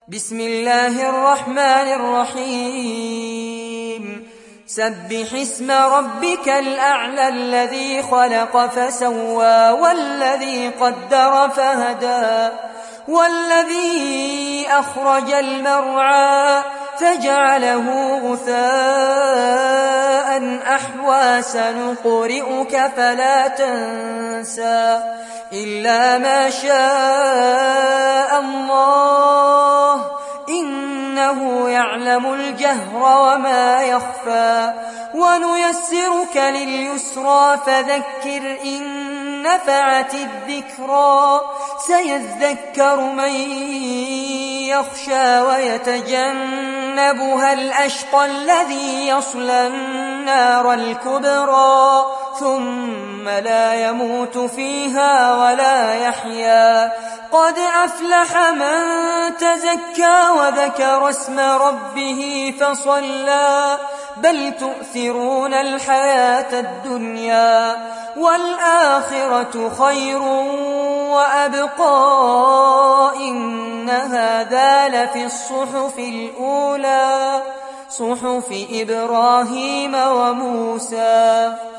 بسم الله الرحمن الرحيم سبح اسم ربك الأعلى الذي خلق فسوى والذي قدر فهدى والذي أخرج المرعى فجعله غثاء أحوى سنقرئك فلا تنسى إلا ما شاء الله إنه يعلم الجهر وما يخفى ونيسرك لليسرى فذكر إن نفعت الذكرى سيذكر من يخشى ويتجنبها الأشقى الذي يصلى النار الكبرى ثم لا يموت فيها ولا يحيا قد أفلح من تزكى وذكر اسم ربه فصلى بل تؤثرون الحياة الدنيا والآخرة خير وأبقى إن هذا لفي الصحف الأولى صحف إبراهيم وموسى.